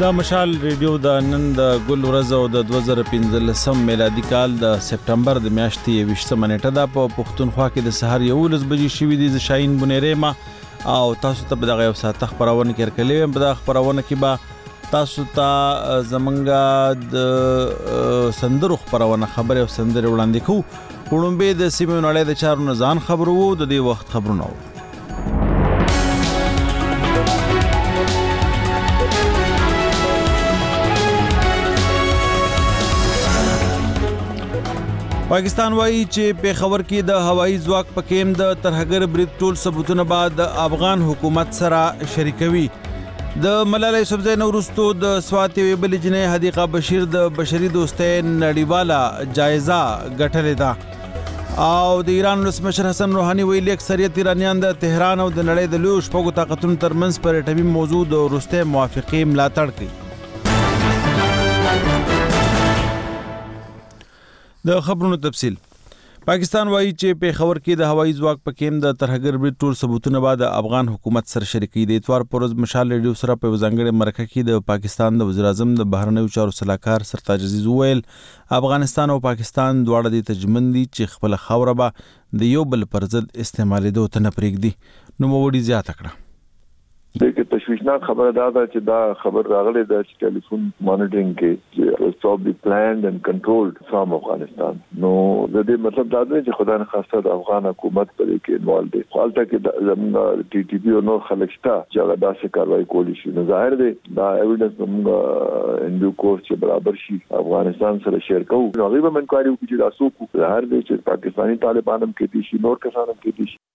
دا مشال ریډیو د نن د ګل ورځ او د 2015 میلادي کال د سپټمبر د میاشتې 20 منېټه د پښتونخوا کې د سحر 11 بجې شوې دي. ز شاهین بنيرما او تاسو ته دغه یو ساعت خبرونه کړکلې په دغه خبرونه کې به تاسو ته زمونږ د سندرو خبرونه خبره او سندره وړاندې کوو. وړاندې د سیمه نړۍ د چارو نه ځان خبرو د دې وخت خبرونه پاکستان وایي چې پیښور کې د هوایي ځواک په کېم د ترهګر برید ټول ثبوتونه بعد د افغان حکومت سره شریکوي. د ملالۍ یوسفزۍ نورستو د سوات وی بل جنې حدیقه بشیر د بشري دوستۍ نړیواله جایزه ګټلې ده او د ایران ولسمشر حسن روحاني ویلي اکثریت ایرانیان د تهران او د نړۍ د لوی شپږو طاقتونو ترمنځ پر اټومي موضوع د وروستۍ موافقې ملاتړ کوي. د خبرونو تفصیل. پاکستان وایي چې پیښور کې د هوایي ځواک په کېم د ترهګر برید ټول ثبوتونه بعد د افغان حکومت سره شریکي دي. اتوار پرز مشال ریډیو سره په ځانګړي مرکه کې د پاکستان د وزیر اعظم د بهرنیو چارو سلاکار سرتاج عزیز وویل افغانستان او پاکستان دواړه د تجمن دي چې خپل خوره به د یو بل پر ضد استعمالېدو ته نه پرېږدي. نو موړي زیاته کړه. دغه تشویشناک خبره ده چې دا خبر راغلی د ټلیفون مانیټرینګ کې چې probably planned and controlled from افغانستان. نو د دې مطلب دا دی چې خدای نه خواسته د افغان حکومت په دې کې انوالو دي. حالته کې زموږ ټي ټي پی او نو خلک شته چې هغه داسې کاروایی کولی شي. نو ظاهر دی دا ایویډنس موږ ان ډیو کورس چې برابر شي افغانستان سره شیر کوو. نو هغه به منکاري وکړي چې تاسو کو ظاهر دی چې پاکستانی طالبان هم کې دي شي نور کسان هم کې دي شي.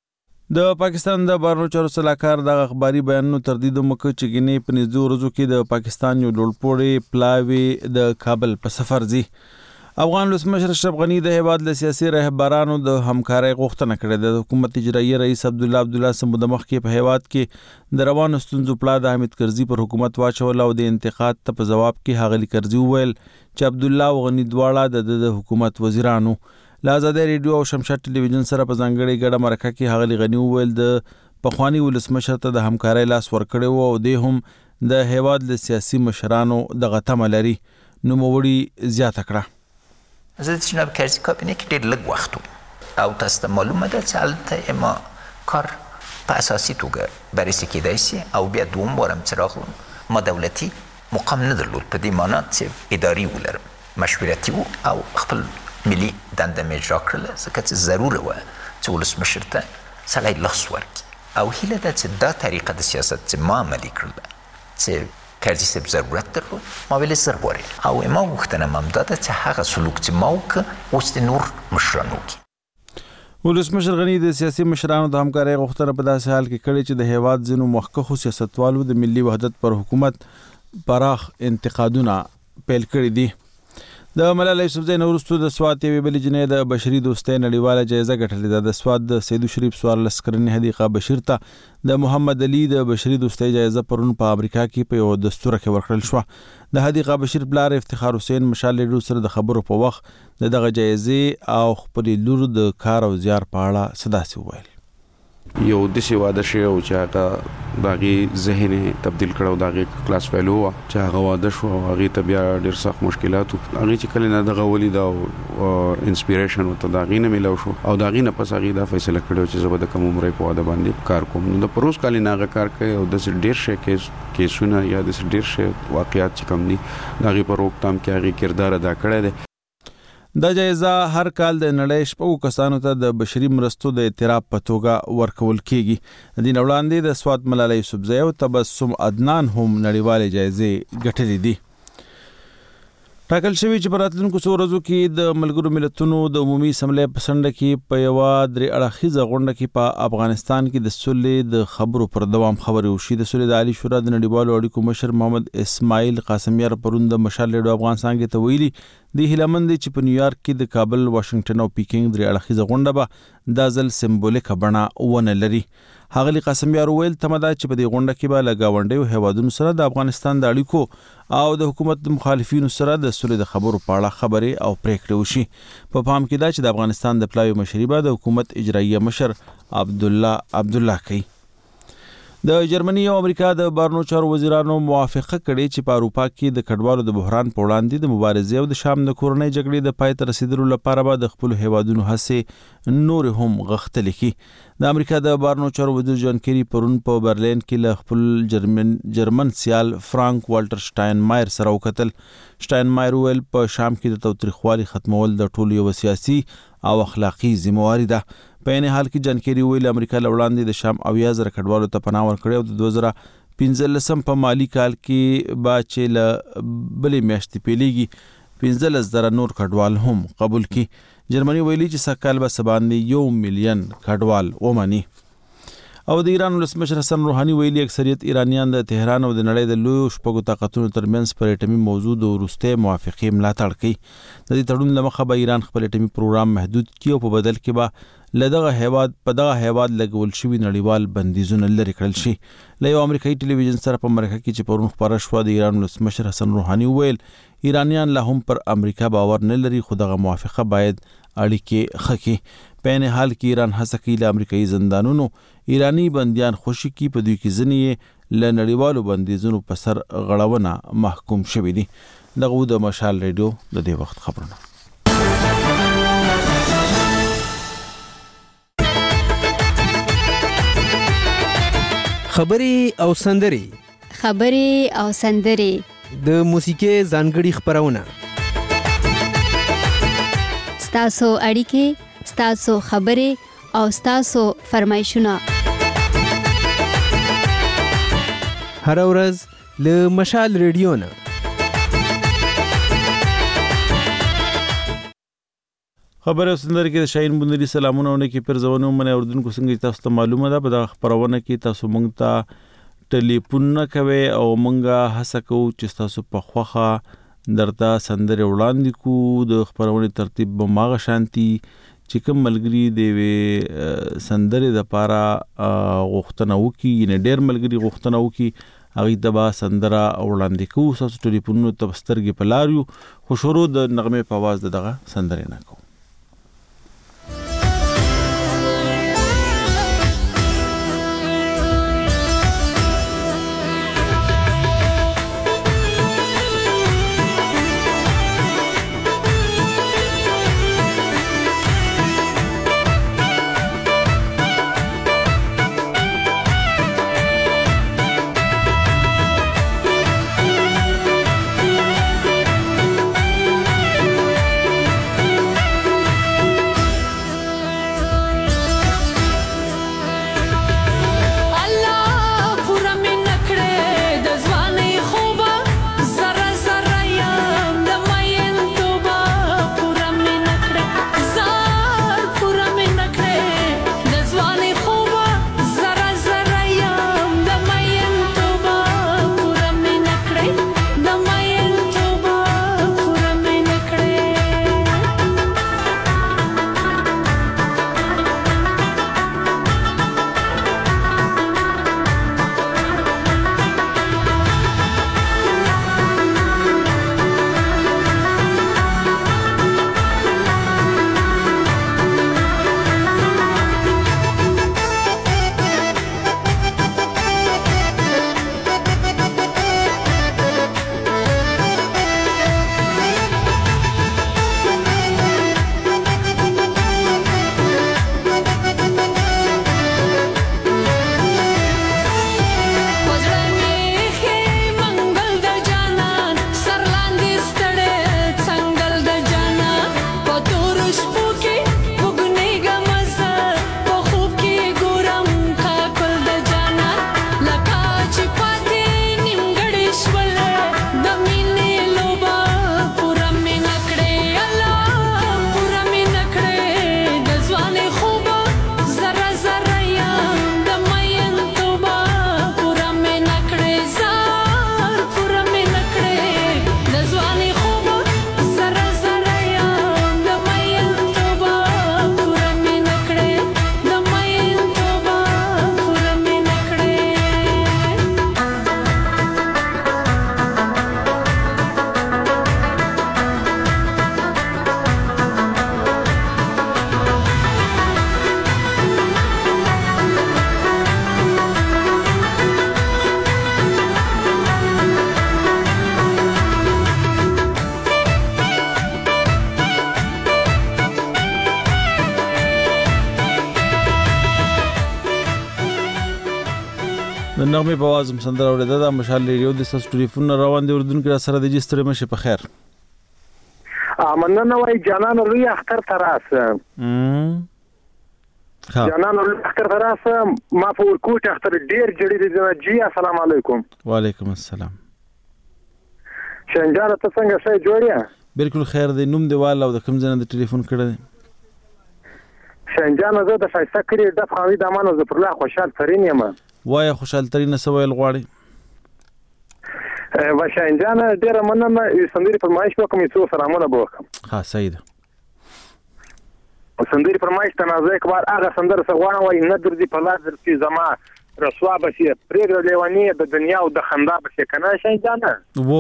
د پاکستان د بهرنیو چارو سلاکار د اخباري بیانونو تردید وکړ چې ګینه په نږدې ورځو کې د پاکستان یو ډولپوړی پلاوی د کابل په سفر ځي. افغان ولسمشر اشرف غنی د هیواد له سیاسي رهبرانو د همکارۍ غوښتنه کړې ده. د حکومت اجرایي رئیس عبدالله سمود مخ کې په هیواد کې د روانو ستونزو پلا د حمید کرزي پر حکومت واچول او د انتقاد ته په جواب کې هغلی کرزي وویل چې عبدالله او غنی دواړه د حکومت وزیرانو له آزادۍ ریډیو او شمشاد ټلویزیون سره په ځانګړي ګډه مرکه کې هغلی غنی وویل د پخوانی ولسمشر ته د همکارۍ لاس ورکړی او د هم د هیواد له سیاسي مشرانو د غتمه لري. نو موړي زیاته کړه. زه د جناب کرزي کابینه کې ډېر لږ وخت او تاسو ته معلومه ده چې هلته ما کار په اساسي توګه بررسي کېدای شي او بیا دوم بارم چې راغلم ما دولتي مقام نه درلود په دې معنا چې اداري ولرم مشورتي او خپل ملي دنده مې اجرا کړله ځکه چې ضروره وه چې ولسمشر ته سړی لاس ورکړي او هیله ده چې دا طریقه د سیاست چې ما عملي کړله چې کرزي صاحب ضرورت درلود ما ویلې زر غواړې او ما غوښتنه م همدا ده چې هغه سلوک چې ما وکړه اوس د نور مشران وکړي. ولسمشر غنی د سیاسي مشرانو د همکارۍ غوښتنه په داسې حال کې کړې چې د هیواد ځینو مخکښو سیاستوالو د ملي وحدت پر حکومت پراخ انتقادونه پیل کړي دي. د ملالۍ یوسفزۍ نورستو د سوات وی بل جنې د بشري دوستۍ نړیواله جایزه ګټلې ده. د سوات د سیدو شریف سوار لسکرنی حدیقه بشیر ته د محمد علي د بشري دوستۍ جایزه پرون په امریکا کې په یو دستور کې ورکړل شو. د حدیقه بشیر پلار افتخار حسین مشال ریډیو سره د خبرو په وخت دغه جایزه او خپل لور د کار او زیار په اړه صداسي وویل. یو د سی واده شو او چې هغه داغي ذهن تبديل کړو داغي کلاس فیلو چې هغه واده شو هغه ته بیا ډیر سخت مشکلات هغه چې کله نه دغه ولید او انسپیریشن او داغي نه ملو شو او داغي نه پس هغه دا فیصله کړو چې زبر د کوم عمر په واده باندې کار کوم. نو د پروس کال نه هغه کار کوي او د ډیر شي کیسونه یا د ډیر شي واقعیات چې کم دي داغي پر وختام کې هغه کردار ادا کړی دی. دا جایزه هر کال د نړۍ شپږو کسانو ته د بشري مرستو د اعتراف په توګه ورکول کیږي. د دې وړاندې د سوات ملالۍ یوسفزۍ او تبسم عدنان هم نړیوالې جایزې ګټلې دي. ټاکل شوی چې په راتلونکو څو ورځو کې د ملګرو ملتونو د عمومي اسمبلی په سنډه کې په یوه درې اړخیزه غونډه کې په افغانستان کې د سولې د خبرو پر دوام خبرې وشي. د سولې د عالی شورا د نړیوالو اړیکو مشر محمد اسماعیل قاسمیار پرون د مشال ریډیو افغانستان کې ته ویلي د هیلمند چې په نیویارک کې د کابل واشنگټن او پیکینګ درې اړخیزه غونډه به دا ځل سمبولیک بڼه ونه لري. هغلی قاسمیار ویل تمه ده چې په دې غونډه کې به له ګاونډیو هیوادونو سره د افغانستان د اړیکو او د حکومت مخالفینو سره د سولې د خبرو په اړه خبرې او پریکړې وشي. په پام کې ده چې د افغانستان د پلاوي مشري به د حکومت اجرایي مشر عبدالله کوي. د جرمني او امریکا د بهرنیو چارو وزیرانو موافقه کړې چې په اروپا کې د کډوالو د بحران په وړاندې د مبارزې او د شام د کورنۍ جګړې د پای ته رسیدلو لپاره به د خپل هیوادونو هڅې نور هم غښتلې کړي. د امریکا د بهرنیو چارو وزیر جان کیری پرون په برلین کې له خپل جرمن سیال فرانک والټر شټاینمایر سره وکتل. شټاینمایر ویل په شام کې د تاوتریخوالي ختمول د ټولو یو سیاسي او اخلاقی ذمہواری ده. په یعنی حال کې جان کیری ویل امریکا له وړاندې د شام 80,000 کډوالو ته پناه ورکړې او د 2015 په مالی کال کې با چې له بلې میاشتې پیلېږي 15,000 نور کډوال هم قبول کړي. جرمني ویلي چې سږ کال به باندې 1 ملیون کډوال ومني. او د ایران ولسمشر حسن روحاني ویلي اکثریت ایرانیان د تهران او د نړۍ د لویو شپږو طاقتونو ترمنځ پر اټومي موضوع د وروستۍ موافقې ملاتړ کوي. د دې تړون له مخه به ایران خپل اټومي پروګرام محدود کړي او په بدل کې به له دغه هیواد لګول شوي نړیوال بندیزونه لرې کړل شي. له یو امریکایي ټلویزیون سره په مرکه کې چې پرون خپاره شوه د ایران ولسمشر حسن روحاني ویل ایرانیان لا هم پر امریکا باور نه لري خو دغه موافقه باید اړیکې ښه کړي. په یعنی حال کې ایران هڅه کوي له امریکایي زندانونو ایرانی بندیان خوشي کړي په دوی کې ځینې یې له نړیوالو بندیزونو په سر غړونه محکوم شوي دي. دغه د مشال ریډیو د دې وخت خبرونه. خبرې او سندرې د موسیقي ځانګړي خبرونه ستاسو اړیکې ستاسو خبرې او ستاسو فرمایشونه هر ورځ له مشال ریډیو نه. خبر او سندر کې د شاهین بندري سلامونه ونه کې پرځونه منه اردوونکو څنګه تاسو ته معلومه ده په دغه خبرونه کې تاسو مونږ ته ټلیفون نه کوي او مونږه هڅه کوو چې تاسو په خوخه درته سندر وړاندې کو. د خبرونه ترتیب به ماغه شانتي چې کوم ملګری دی سندر د پاره غوښتنه وکي نه ډېر ملګری غوښتنه وکي هغه دبا سندره وړاندې کو. تاسو ټلیفونونو ته سترګې په لاریو خو شروع د نغمه په आवाज دغه سندر نه کو. د نغمې په आवाज سندره اورېده دا مشال ریډیو د ستاسو ټلیفون روان دی اردن کې سره د جستر مشه په خیر مننه وای جانان لوی اختر تراسه جانان لوی اختر تراسه ما په ورکوټ اختر ډیر جوړی دي جی السلام علیکم وعلیکم السلام شنجار ته څنګه شې جوړیا بالکل خیر دی نوم دی والا او د کوم ځای د ټلیفون کړه شنجان زه د شایسته کړی د خاوی د امانو ز پر الله خوشحال ترين یم وای خوشحال ترين سویل غواړي وشنجان ډیر مننه سندري فرمایش وکم څو سلامونه وکم ها سید سندري فرمایش تنازع کبار هغه سندر سغوان وای نه درځي په لاس درځي زما رسوا بشي پرېګر لیوانی د دنیا او د خندا بشي کنه شنجان وو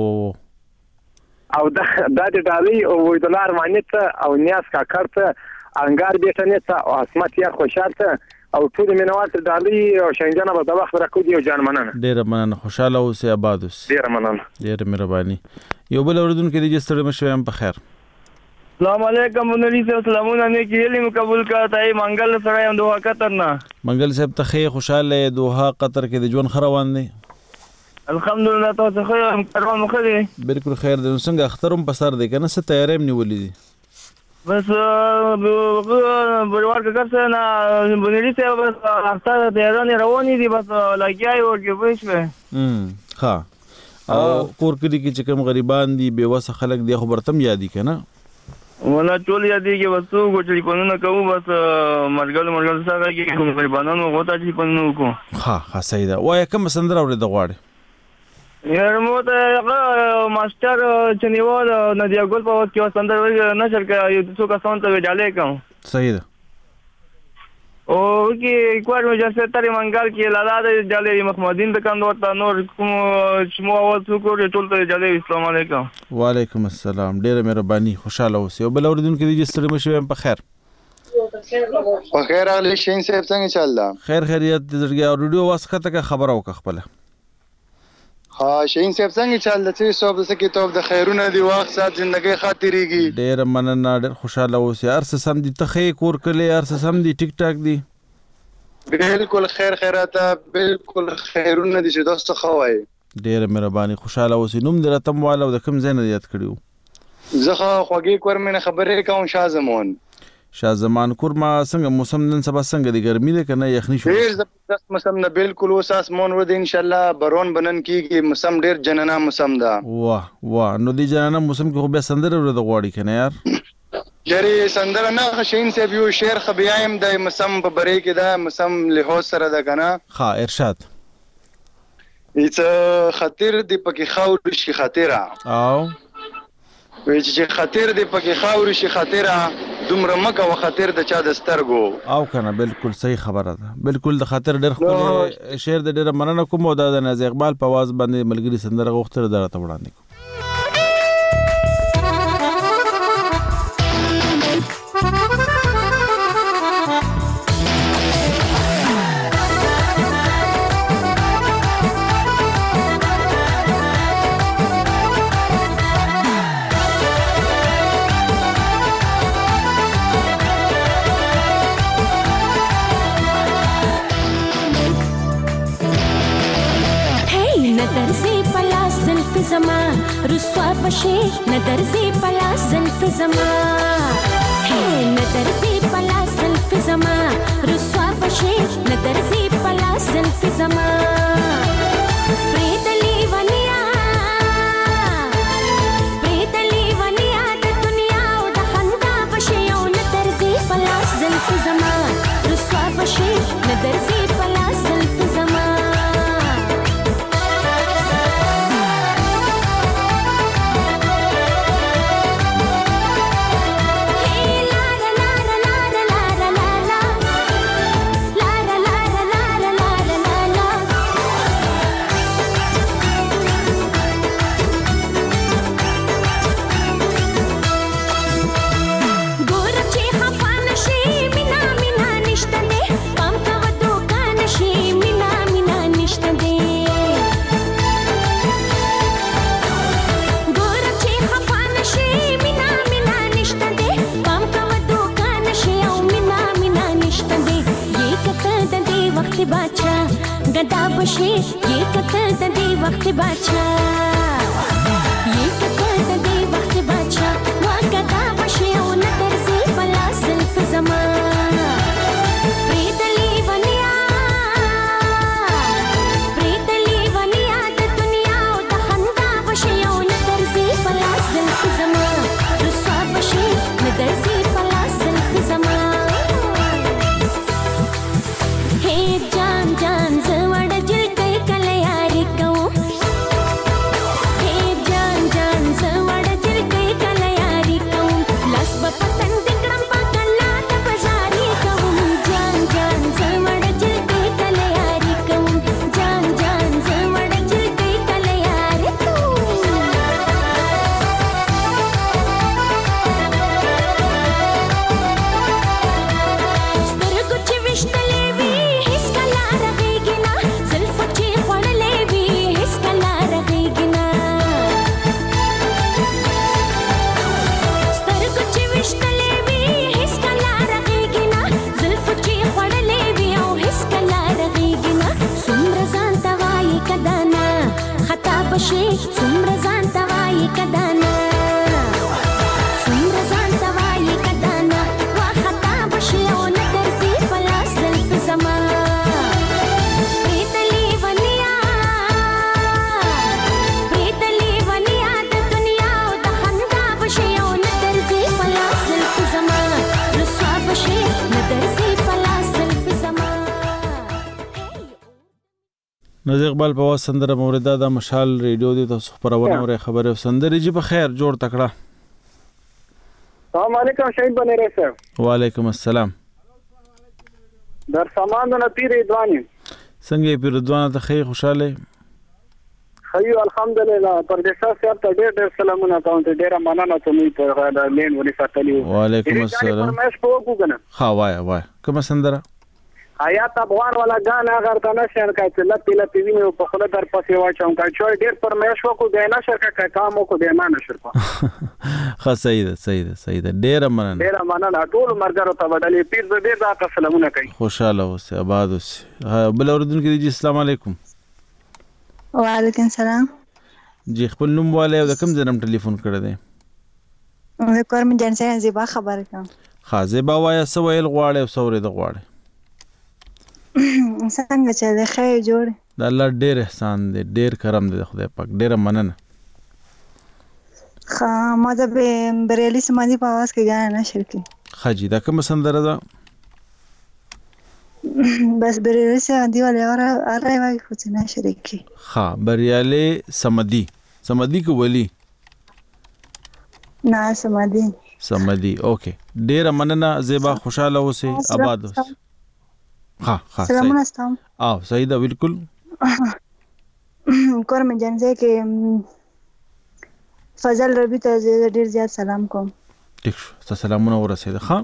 او دا د ډالۍ او دلار مانیت او نیاز کا کړته انګار بیٹنه ته او اسمت یا خوشاله او ټول مینوال ته ډالۍ او شنجان په د وخت راکو دی او جان مننه ډیر مننه خوشاله اوسه آباد اوسه ډیر مننه ډیر مهرباني یو بل اردن کې د جستر مشویم په خیر السلام علیکم منلی صاحب سلامونه نه کیلی قبول کړه منګل سره هم دوه قطر نه منګل صاحب ته خوشاله دوه قطر کې د ژوند خروان دی الحمدلله تاسو خیر کاروان مخ دی بالکل خیر دی څنګه اخترم په سر دی کنه څه تیارې نیولې دي بس بریوار کا کرسه نه منلی صاحب بس اختر تیارانه رواني دي بس لګیای ورګې پېښ ها او کور کې چې کوم غریبان دي بے وسه خلک دی خبرتم یادی کنه ولا ټول یادې کې وسو غوچلی پنونه کوو بس مرګل سره کې کوم غریبانو غوتا چې پنونه کو ها صحیح ده وای کوم سندره اورې د غواړي یار مو ته ماستر چنیوال ندیا ګل په وخت کې سندره نشر کې یو څو کسان ته ویډالې کوم صحیح ده او کې کوړ مې جسه ترې منګال کې لاله د جالې محمدین د کاندو ته نور کوم شمو اول څو ټول ته جالې السلام علیکم وعلیکم السلام ډیره مهرباني خوشاله اوسئ بل اوردون کې د جستر مشه په خیر په خیر علي شین صاحب څنګه چل دا خیر خیریت درګه اورډیو واسخه ته خبر او خپل ها شین صاحب څنګه چل د څه صوب د کتاب د خیرونه دی واخ سات ژوندۍ خاطرېږي ډیر مننه ډیر خوشاله اوسئ ارس سم دي ته کور کله ارس سم دي ټیک ټاک دي بالکل خیر خیراته بالکل خیرونه دي چې دوست خوای ډیر مهرباني خوشاله اوسئ نوم درته مواله د کوم ځای نه یاد کړیو زه خوږی کور مې خبرې کوم شازمون شازمان کورما څنګه موسم نن سبا څنګه دی ګرمي ده کنه یخني شو ډیر زبردست موسم نه بالکل وساس مون ور دي ان شاء الله برون بنن کیږي موسم ډیر جننا موسم ده واه نو دی جننا موسم کې خو به سندره ور د غواړي کنه یار جری سندره نه شین سی بیو شعر خبیایم د موسم په بری کې ده موسم له سره ده کنه ها ارشاد ایت خطر دی پکې خاور شي خطره او وی چې خطر دی پکې خاور شي خطره دومره مکه و خطر د چا د سترګو او کنه بالکل صحیح خبره ده بالکل د خطر ډېر خو شعر د ډېر مننه کوم او د ناز اقبال په आवाज باندې ملګری سندره غوښتل درته وړاندې زمان رسوا بشي ندرزي پلا زلف زمان هي ندرزي پلا زلف زمان رسوا بشي ندرزي پلا زلف زمان پریدلی ونیا د دنیا او د خندا بشي او ندرزي پلا زلف زمان رسوا بشي ندرزي پلا زلف زمان गदा बशे ये कतल द दे वक्त बादशाह ये कतल द दे वक्त बादशाह वा गदा बशे ओ न तरसी पला जुल्फ ज़मा प्रीतली वनिया द दुनिया ओ द खंदा बशे ओ न तरसी पला जुल्फ ज़मा रुसवा बशे न तरसी पला जुल्फ ज़मा हे जान जान जवड़ जिल कई कलयारी कहूँ हे जान जान जवड़ जिल कई कलयारी कहूँ लस बपतन दिकड़म पकला तपजारी कहूँ जान जान जवड़ जिल कई कलयारी कहूँ जान जान जवड़ जिल कई कलयारी कहूँ स्तर कुछ विश्तले भी हिस्कला रहेगी ना जुल्फ ची पड़ले भी हिस्कला रहेगी ना स्तर कुछ विश्तले भी हिस्कला रहेगी ना जुल्फ ची पड़ले भी ओ हिस्कला रहेगी ना सुम्र जान तवाई कदाना खता बशे सुम्र जान तवाई कदाना सुम्र जान तवाई कदाना वा खता बशे ओ न तरसी पला जुल्फ ज़मा प्रीतली वनिया द दुनिया ओ द खंदा बशे ओ न तरसी पला जुल्फ ज़मा रुसवा बशे न तरसी पला जुल्फ ज़मा نظیر اقبال په واس سندره مورده د مشال ریډیو دی تاسو خبرونه اوري خبره سندره جی په خیر جوړ تکړه السلام علیکم شهید بنی رسه وعلیکم السلام در سامان د پیر ادوانی څنګه پیر دوانه ته خیر خوشاله خیو الحمدلله پردیسا صاحب ته ډېر سلامونه کوم ته ډېر مننه ته مې په لین ولې ساتلی وعلیکم السلام فرمایش په وګورم ها وای کوم سندره حیات افغان والا غان اگر ته نشر کا چې لپی ویني په خله در پسې واچوم کا چې ډېر فرمایش وکړو د نشر کا کام وکړو د نه نشر کو ها صحیح ده ډېر مننه ټول مرګرو ته بدلې پیر دې ځکه سلامونه کوي خوشاله اوسه آباد اوسه بل اوردونکو دی السلام علیکم وعلیکم السلام جی خپل نوم والے او د کوم ځنم ټلیفون کړی دی د کورم جنسه زیبا خبر کوم خازبا وای سویل غواړي او سوري د غواړي څنګه چې د خیر جوړ د الله ډېر احسان دی ډېر کرم دی خدای پاک ډېر مننه خا ما د بریالي سمادي په आवाज کې غاڼه نشر کی خاجي دا کوم سندره ده بس بریالي سمادي ولا اره وای خو څه نشر کی ها بریالي سمادي کو ولی نه سمادي اوکے ډېر مننه زیبا خوشاله اوسه آباد اوسه ها سلامونه ستاسو صحیح ده بالکل کورم جنسه کې فضل ربی ته ډیر زیات سلام کوم ټیک شو سلامونه ورسېده ها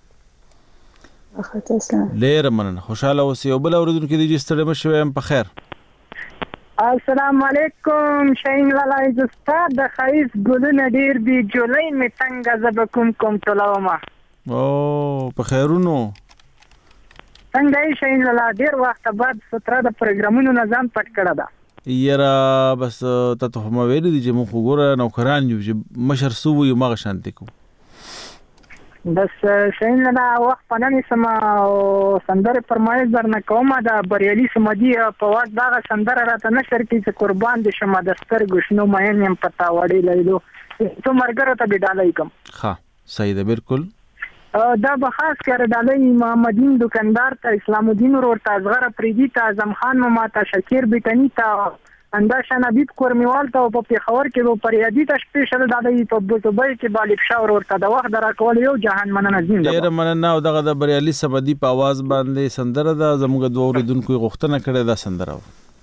اخته سلام ډیر مننه خوشاله اوسئ او بل اوریدونکو دې ستړي مشوي هم په خیر السلام علیکم شاین لالا استاد د خیس ګلونه ډیر دی جولای می څنګه زبکم کوم ټولوما او په خیرونو څنګه یې شاین لالا ډیر وخت بعد ستره د پروګرامونو نظام پټ کړه دا یرا بس ته هم ویل دي چې موږ وګوره نوکران یو چې مشر سو یو مغه شانتي کو بس شاین لالا وخت پنځه سم سندره فرمایش درنه کومه دا بریالي سمدي په وخت دا سندره راته نشر کی چې قربان دي شمه د سترګو شنو مېنم پتا وړي لیدو ته مرګره ته بډالای کوم ها صحیح ده بالکل دا به خاص کر دالای محمدین دکاندار ته اسلام الدین ورته ازغره پریدي ته اعظم خان ماته شکیر بیتنی ته انداشا نبی کورمیوال ته په پیښور کې په پریادي ته سپیشل دالای په دوبۍ کې بالب شاور ورته د وخت راکول یو جهان مننه زنده ډیر مننه او دغه د بریالي سمدي په आवाज باندې سندره ده زموږ دوه اوریدونکو غوښتنه کړې ده سندره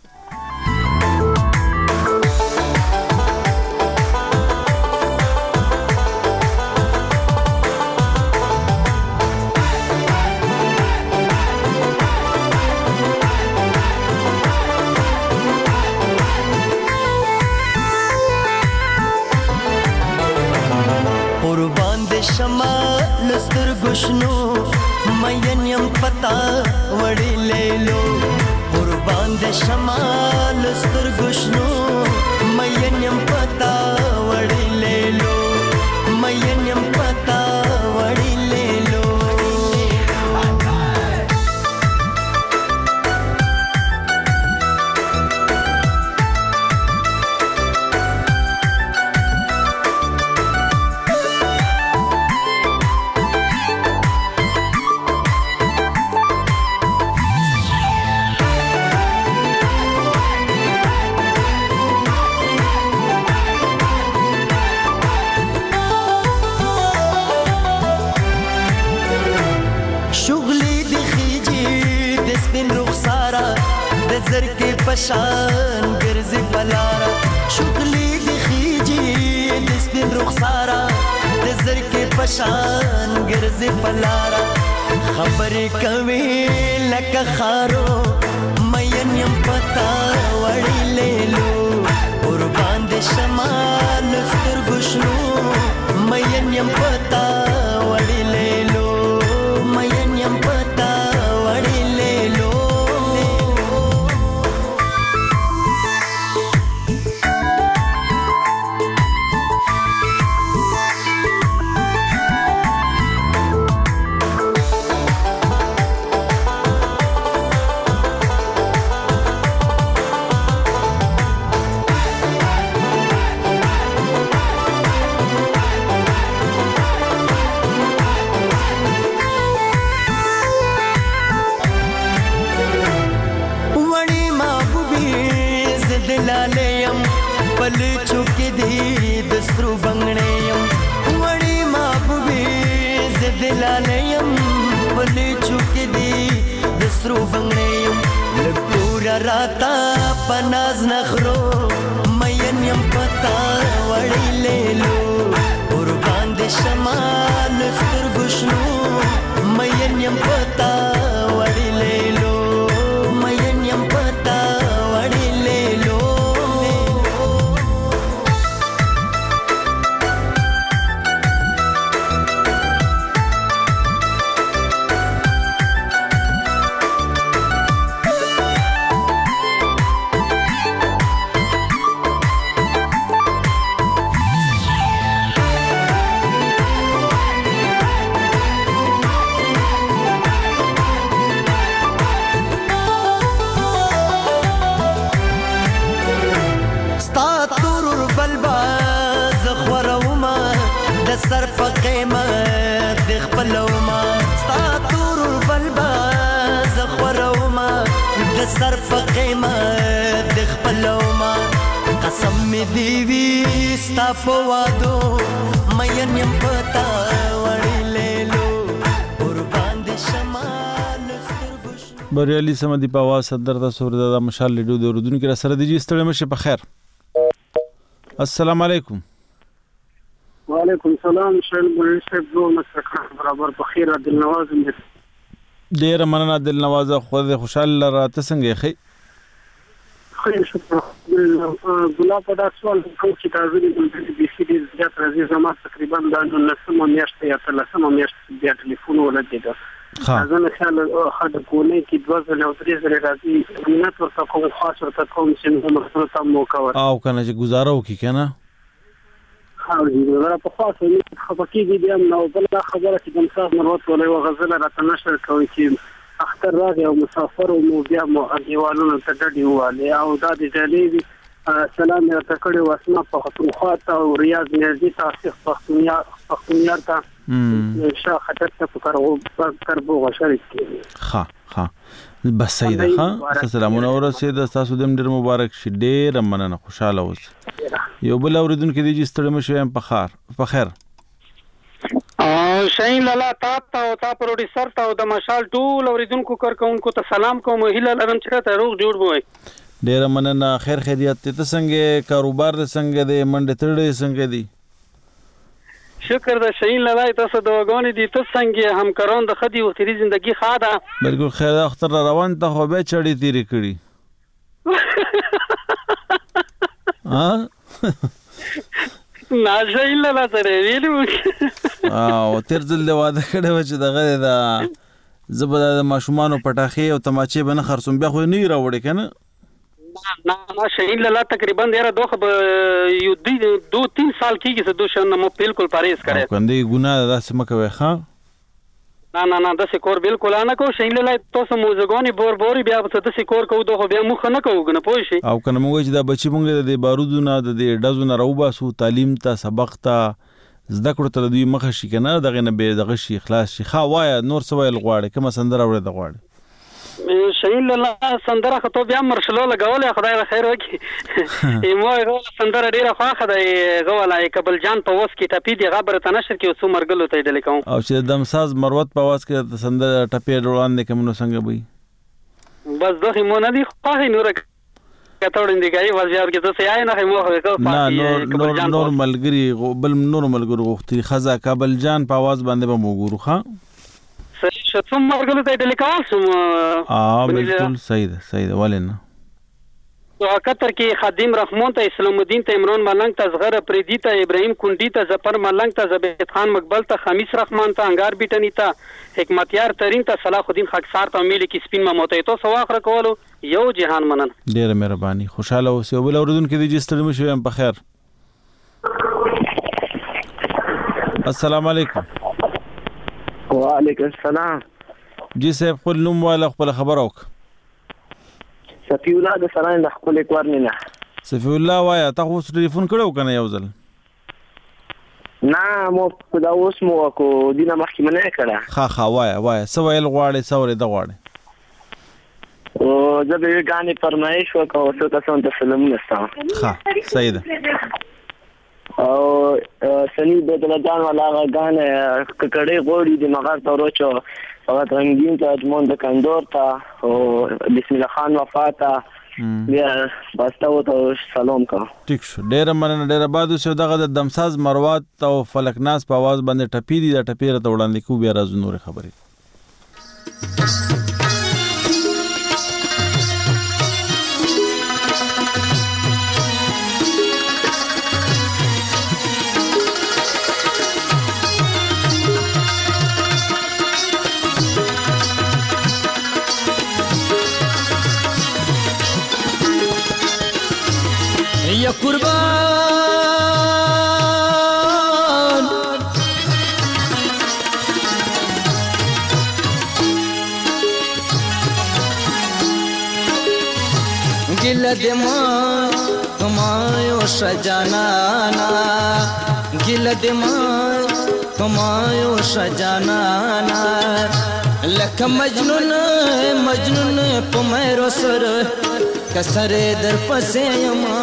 شما لستر گشنو مین یم پتا وڑی لیلو قربان د شمال سترګو شنو مین یم پتا وړي لیلو مین یم پتا وړي لیلو پشان ګرځي بلارا شغلې د خيجي د سپین رخسارا د زرکې پشان ګرځي بلارا خبرې کوي لکه خارو مین یم پتا وړي لیلو قربان د شمال سترګو شنو مین یم پتا وړي لیلو مین یم پتا وړي لیلو راتا پناز نخرو مین یم پتا وړي لیلو قربان د شمال سترګو شنو مین یم پتا وړي لیلو مین یم پتا وړي لیلو سر په قیمت د خپلوما ستا تور بلبا زخوروما د سر په قیمت د خپلوما قسم می دی وی ستا په وادو مین یم پتا وړي لیلو قربان د شمال سترګو بریالي سمدي په आवाज صدر د سور د مشال لیدو د اردن کې سره دی ستړي مشه په خیر السلام علیکم وعلیکم السلام شیل مولوی صاحب زه مسکر برابر بخیر عبد النواز ډیر مننه عبد النواز خو دې خوشاله راته څنګه خې خیر شکر ګلاب په داس سوال کوم چې تاسو دې بي سي دي زیات راځي زما تقریبا د 19 میاشت یا 13 میاشت بیا ټلیفون ولګیدا ځنه خیال خد کولې کې د وزن او درې زره راځي مینات ورته کوم خاص ورته کوم چې موږ سره مو کاوه او کنه چې گزاره وکي کنه او دې په خاصه نه خپکی دي بیا نو بل خبره چې کوم څه مروت ولې وغزل راته نشر کوي چې اختر راغی او مسافر او بیا مو دیوالونو ته ډډي واله او دا د جلیبي سلام راته کړي واسمه په خطوخوا ته او ریاض نږدې تاسیخ پختونیار ته شاه خطر ته کربو غشرت کیږي ها بس سیده ها سلامونه ورسید تاسو دم ډیر مبارک شه ډیر مننه خوشاله اوس یو بل اوریدونکو دی چې ستړي مشه په خیر شاین لالا تا او پروډوسر ته او د مشال ټول اوریدونکو کارکونکو ته سلام کوم هیله لرم چې ته روغ جوړ وای ډیر مننه خیر خیریت ته څنګه کاروبار د څنګه دی منډه تړلې څنګه دی شکر د شاین لالا تاسو د وګونې دي ته څنګه همکاران د خدي او تیری ژوندۍ خاده بالکل خیر اختر روان ته خو به چړې تیری کړی نه شاین لالا سره ویلو او تر ځل واده کړو چې دغه د زه به د ماشومانو پټاخې او تماچې به نه خرڅوم بیا خو یې نه وي راوړې که نه نه شهین لاله تقریبا ډیره دوخه به یو 2-3 سال کېږي چې دوی شنه مو بالکل پرهیز کړی کندې ګناه ده داسې مه کوئ ښه نه داسې کور بالکل نه کوو شهین لاله تاسو موزګانې بوري بیا به داسې کور کوو دغه بیا موږ نه کوو که نه پوه شئ او که نه موږ وایو چې دا بچي موږ د دې بارودو نه د دې ډزو نه راوباسو تعلیم ته سبق ته زده کړو ته د دوی مخه شي که نه دغې نه بې دغه شي خلاص شي ښه وایه نور څه ویل غواړې کومه سندره اورېده غواړې شهین لاله سندره خو تو بیا مرشلو لګولې خدای به خیر وکړي ما هغه سندره ډېره خوښه ده هغه والا کبل جان په وس کې ټپي دی هغه به راته نشر کړي څو مرګلو ته یې ډلې کوم او چې د دمساز مروت په اواز کې د سندره ټپې وړاندې کوم نو څنګه به وي بس دغې مو نه دي خوښې نوره کته وړاندې کوي بس بیا ورکې داسې آی نه نه نور ملګري بل نور ملګرو غوښتي ښځه کابل جان په اواز باندې به مو ګورو ښه صحیح شو څوم مرګلو ته ډلې کول شم بالکل صحیح ده ولې نه قطر کې خادم رحمان ته اسلام الدین ته عمران ملنګ ته زغر پریدی ته ابراهیم کونډی ته ظفر ملنګ ته زبید خان مقبل ته خمیس رحمان ته انګار بیٹنی ته حکمتیار ترین ته صلاح الدین خاکسار ته میل کې سپین مموته ته سو اخر کولو یو جهان منن ډیره مهرباني خوشاله اوسئ بل اوردونکو دې جستړی مشو هم په خیر السلام علیکم وعلیکم السلام جی صاحب خپل نوم والا خپل خبر اوک صفی الله د سلام د خپل کورنی نه صفی الله وایا تا خو ټلیفون کړو کنه یو ځل نه مو خدا اوس مو کو دینه مخکې منه کړه ها وایا سوال غواړي سوال د غواړي او زه به غانې فرمایش وکاو څه تاسو ته سلام نستم ها صحیح ده او سنی بدل جان والا غان ککړې غوړي د مغار توروچو فقط رنگین ته اجمون د کندور ته او بسم الله خان وفاته بیا باستا ته سلام کا ټیک شو ډیر مننه ډیر باد شو دغه د دمساز مروات او فلکناس په आवाज باندې ټپی دي د ټپی رته وړاندې کو بیا راز نور خبرې یا قربان گل دماغ کمایو شجانانا گل دماغ کمایو شجانانا لک مجنون پمیرو سر کسر در پسے یما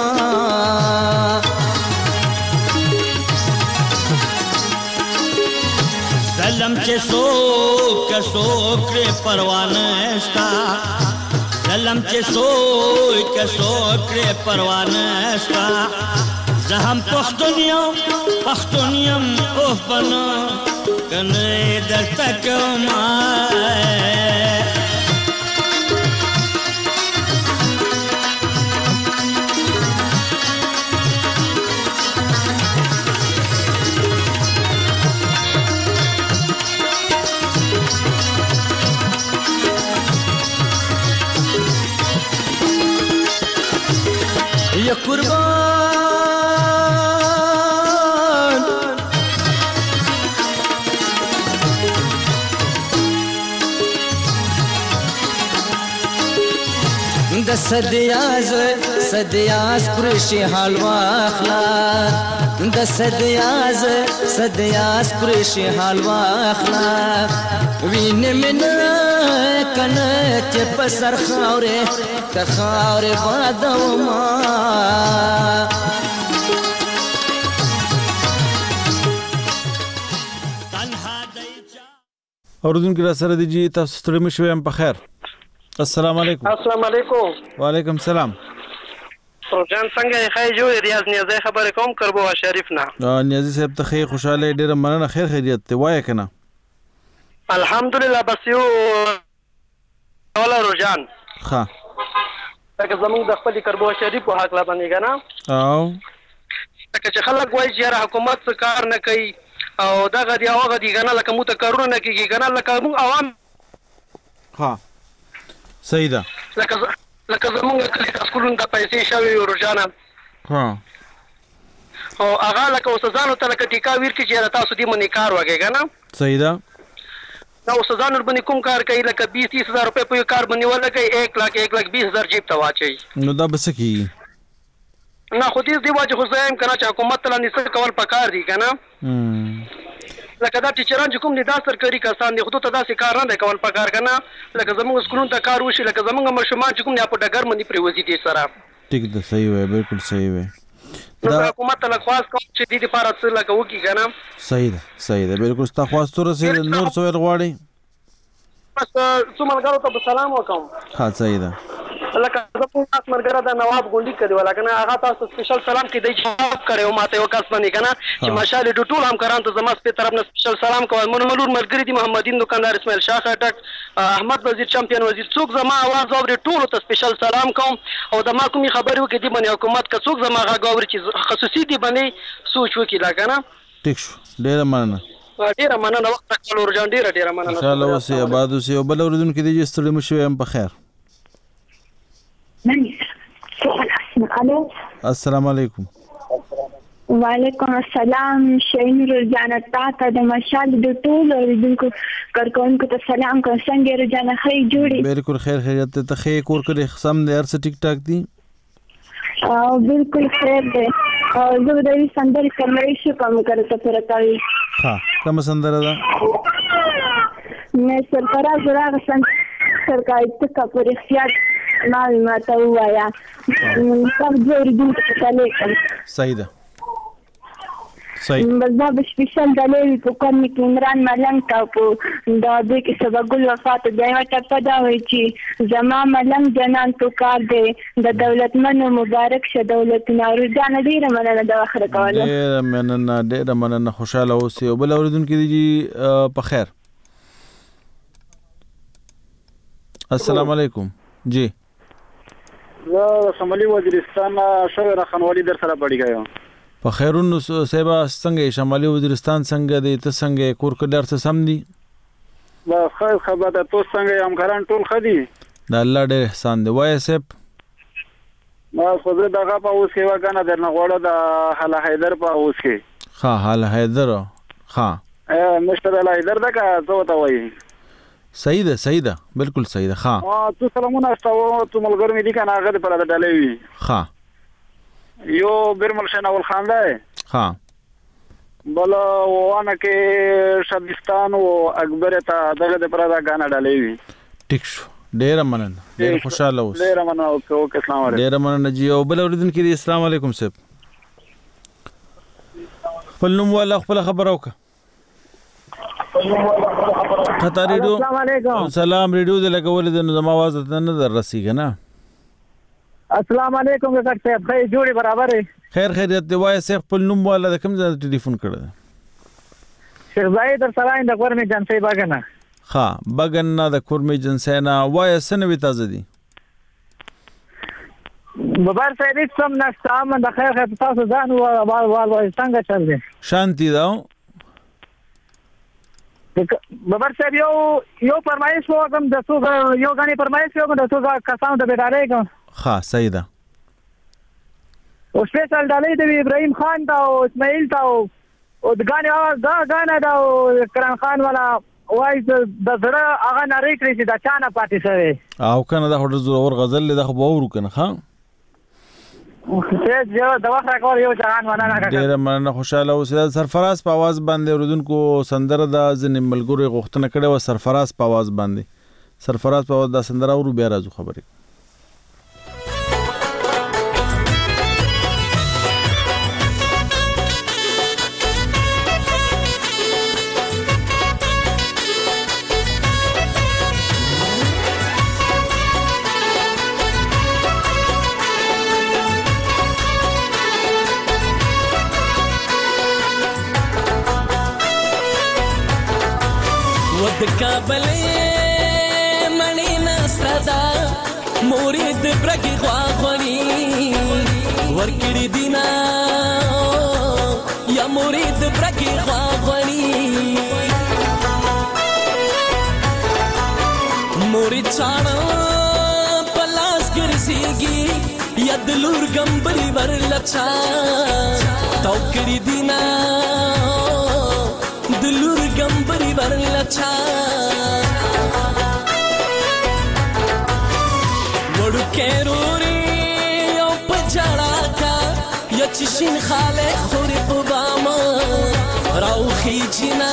ظلم چے سو کسو کرے پروانشتا ظلم چے سو کسو کرے پروانشتا زہم پختونیم اوہ بنا کنے در تک مائے یا قربان د صدیاز پرشی حلوا اخلا د صدیاز پرشی حلوا اخلا وین من کنه چې پسر خاورې که خاورې بادو ما اوردونکو را سره دی جی تاسو ستړي مشوي هم په خیر السلام علیکم السلام علیکم وعلیکم السلام جان څنګه خیر جو ریاض نیازه خبرې کوم کربو شریف نه نیازي صاحب ته خیر خوشاله ډیره مننه خیر خیریت ته وای کنه الحمدلله بس یو ولا رجان ها که زموږ د خپل کربو شریف په حق لا باندې کنه او که خلک وایي چې حکومت څه کار نه کوي او دغه دی هغه دی کنه لکه مو ته کارونه نه کیږي کنه لکه موږ عوام ها صحیح ده لکه زمونږ کلی ته سکولونو ته پیسې شوي روزانه ها او هغه لکه استادانو ته لکه ټیکا ویر کې چې تاسو دې منې کار وکړئ که نه صحیح ده دا استادانو باندې کوم کار کوي لکه 20-30 هزار روپۍ په یو کار باندې ولګوي 1,20,000 جیب ته واچوي نو دا به څه کېږي نه خو دې وجه خو زه یم که نه چې حکومت ته لاندې څه کول پکار دي که نه لکه دا ټیچران چې کوم دي دا سرکاري کسان دي خو دوی ته داسې کار نه دی کول پکار که نه لکه زموږ سکولونو ته کار وشي لکه زموږ ماشومان چې کوم دي په ډګر باندې پرېوځي دې سره ټیک ده صحیح وی بالکل صحیح وی نو زه حکومت ته خواست کوم چې دې دپاره څه لکه وکړي که نه صحیح ده بالکل ستا خواست ورسېد نور څه ویل غواړې بس څو ملګرو ته به سلام وکړم ها صحیح ده لکه زه په تاسو ملګری د نواب غونډي کړی ولا کنه هغه تاسو سپیشل سلام کې دی جواب کړو ماته یو کس باندې کنه چې ماشاءالله د ټول همکارانو ته زما سپې طرف نه سپیشل سلام کوم مونږ ملګری دي محمدین دکاندار اسماعیل شاه خټک احمد وزیر چمپیون وزیر څوک زما आवाज اوري ټول ته سپیشل سلام کوم او د ما کومي خبرو کې دی باندې حکومت که څوک زما غا اوري چې خصوصي دی باندې سوچ وکړي لا کنه ټیک شو ډېر مننه وخت راکړل ورجان ډېر مننه ان شاء الله وسه آباد وسه او بل اوردونکو دي چې ستړي مشوي هم په خیر السلام علیکم وعلیکم السلام شین روزانه تاسو د مشال د ټول اوریدونکو کارکونکو ته سلام کوم څنګه روزانه خې جوړي بالکل خیر خیریت ته خې کور کړي خصم د هر څه ټیک ټاک دي او بالکل خیر دی او زه د دې سندرې کمرې شو کوم کرته پر کوي ها کوم سندره ده مې سرفراز راغ سرکای ته پر اختیار معلومات وایا کوم جوړ دي ته لیکل صحیح ده صحیح بس دا به سپیشل دلیل په کوم کې عمران ملنګ تا په دا د کې سبب ګل وفات دی وټه پدا وای چې زما ملنګ جنان تو کار دی د دولتمنو مبارک شه دولت ناروزانه ډیره مننه د اخر کوله ډیره مننه خوشاله اوسئ او بل اوریدونکو دي په خیر السلام علیکم جی زه شمالي وزیرستان شوره خانوالي در سره پړی غایم په خیرون صاحب څنګه شمالي وزیرستان څنګه دی ته څنګه کور کډر څه سم دي با خیر خبر ده تو څنګه همکاران ټول خدي د الله ډېر احسان دی وای صاحب ما خبره دغه په اوس کې وکنه درنه غوړه د حاله حیدر په اوس کې ها حاله حیدر ها مستر حیدر دا کا څه وتا وای صحیح ده بالکل صحیح ده ها تو سلامونه استاو تو ملګر مې دي کنه هغه پر د ډالې وی ها یو برمل شناول خان ده ها بل وانه کې شبستان او اکبر ته دغه پر دا غانا ډالې وی ټیک شو ډیر مننه ډیر خوشاله اوس ډیر مننه او السلام علیکم ډیر مننه جی او بل اوریدونکو دي السلام علیکم صاحب خپل نوم ولا خپل خبر اوکه خطا ریډیو السلام علیکم سلام ریډیو د لګول د نظم आवाज ته نه در رسیږي نه السلام علیکم ډاکټر صاحب خیر جوړي برابر خیر خیریت دی وای صاحب خپل نوم والا د کوم ځای ټلیفون کړی شیخ زاید در سره د کورمي جنسي باغنه ها باغنه د کورمي جنسي نه وای سنوي تازه دي ببر صاحب سم نشته من د خیر تاسو ځان وال څنګه چل دي شانتي دا ببر صاحب یو فرمایش وکم د څو یو غني فرمایش وکم د څو کسانو د بیدارې کوم ها صحیح ده او سپیشل ډالې د ابراهيم خان دا او اسماعیل تا او د غانه دا کران خان والا وای د زړه هغه نری کړی چې دا چانه پاتې شوی او کنه دا هډر زور غزل له خو ورو کنه ها څه جو دا وخت راکول یو ځان ونه نه ډیر مننه خوشاله اوسه سرفراز په आवाज باندې اوردونکو سندره د ځنې ملګری غوښتنه کړې و سرفراز په आवाज باندې سرفراز په आवाज د سندره ورو بیا راځو خبرې ود کابلې منی نسدا مرید برګي خواخوني ورکړي دینا یا مرید برګي خواخوني مرید چاړه پلاس ګرځيږي یا د لور ګمبري ورلچا توکړې دینا د لور ګمبري ورلچا وړو کېروري او پجړا کا یا چشین خاله خوري په باما راوخي جنا